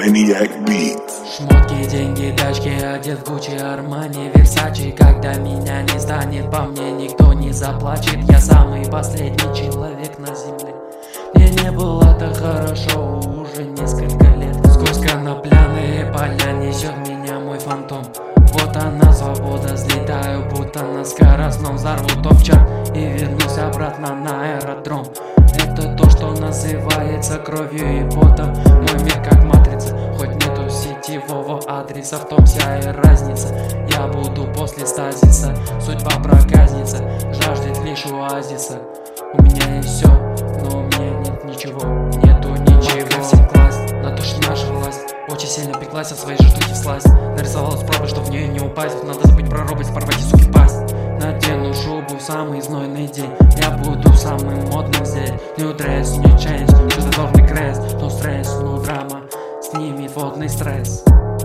Maniac Beats. Шмотки, деньги, тачки, одет в Гуччи, Армани, Версачи. Когда меня не станет, по мне никто не заплачет. Я самый последний человек на земле. Мне не было так хорошо уже несколько лет. Сквозь конопляные поля несет меня мой фантом. Вот она, свобода, взлетаю, будто на скоростном. Взорву топ-чарт и вернусь обратно на аэродром. Это то, что называется кровью и потом. Мой мир как матрица, хоть нету сетевого адреса, в том вся и разница. Я буду после стазиса, судьба проказница, жаждет лишь оазиса. У меня есть все, но у меня нет ничего, нету ничего. Всем класс, на то, что наша власть очень сильно пеклась, от своей же штуки всласть. Нарисовала справа, что в нее не упасть. Надо забыть про робость, порвать и суки пасть. Надену шубу в самый знойный день. Я буду самым модным здесь. New dress, new change, чудотворный крест. No стресс, no драма, снимет водный стресс.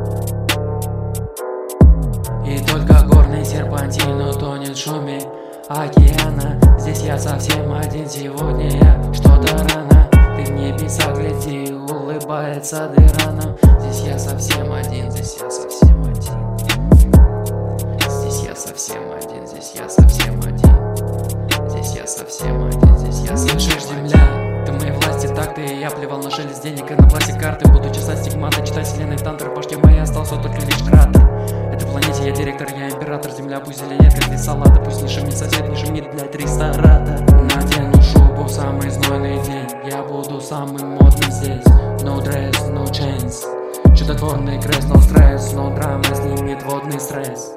И только горный серпантин утонет в шуме океана. Здесь я совсем один, сегодня я что-то рано. Ты в небеса гляди, улыбается дыра нам. Здесь я совсем один, здесь я совсем один. Здесь я совсем один, здесь я совсем один. Здесь я совсем один, здесь я совсем один. Слышишь, земля, ты моей власти так ты. Я плевал на шелест денег и на пластик карты. Буду чесать стигматы, читать вселенной тантры. В башке моей остался только лишь кратер. Этой планете я директор, я император. Земля пусть зеленеет, как лист салата. Пусть не шумит сосед, не шумит, блядь, ресторатор. Надену шубу в самый знойный день. Я буду самым модным здесь. No dress, no chains, чудотворный крест, no стресс, no драма, снимет водный стресс.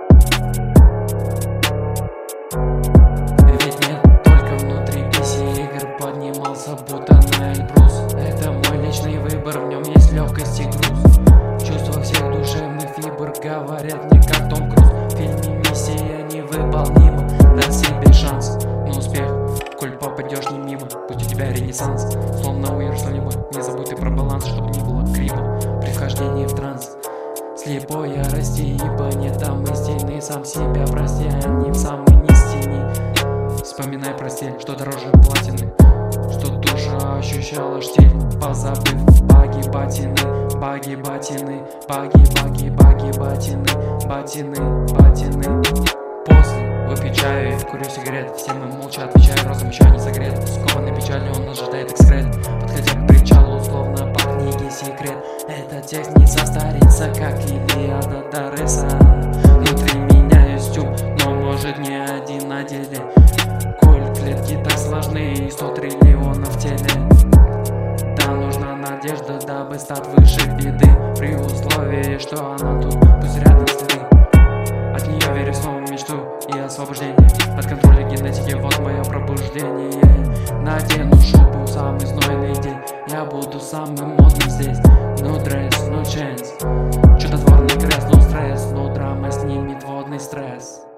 Ведь нет только внутри PC игр, поднимался будто на Эльбрус. Это мой личный выбор, в нем есть легкость и груз. Чувства всех душевных фибр говорят мне как Том Круз. В фильме миссия невыполнима, дать себе шанс на успех, коль попадешь не мимо. Пусть у тебя ренессанс, словно у Иерусалима. Не забудь ты про баланс, чтобы не было криво при вхождении в транс. Слепой ярости, ибо нет там истины. Сам себя прости, а не в самой низине. Вспоминай про стиль, что дороже платины, что душа ощущала штиль, позабыв баги батины, баги батины, баги баги баги батины, батины батины. После выпью чаю и курю сигарет. Все мы молча отвечаю, розом еще не согрет. Скованный печалью он ожидает экскрет. Подходя к причалу, словно по книге секрет. Этот текст не состарится, как Илиада Дареса. Внутри меня есть тюб, но может не один на деле. Коль клетки так сложны и 100 триллионов в теле. Да, нужна надежда, дабы стать выше беды. При условии, что она тут, пусть рядом следы. От нее верю в снова мечту и освобождение от контроля генетики, вот мое пробуждение. Надену шубу в самый знойный день. Я буду самым модным здесь. No dress, no chance, чудотворный крест, no стресс, no драма, снимет водный стресс.